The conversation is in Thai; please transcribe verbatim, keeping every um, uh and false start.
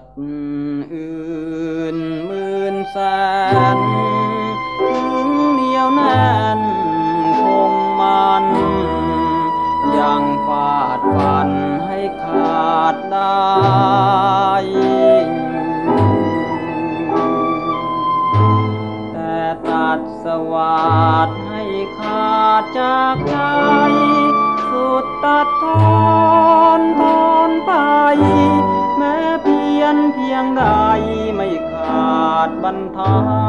ดอื่นหมื่นแสนถึงเหนียวแน่นคงมันยังฟาดฟันให้ขาดได้แต่ตัดสวาทให้ขาดจากใจสุดตัดทอนทอนไปแม้เพียงเพียงใดไม่ขาดบรรทั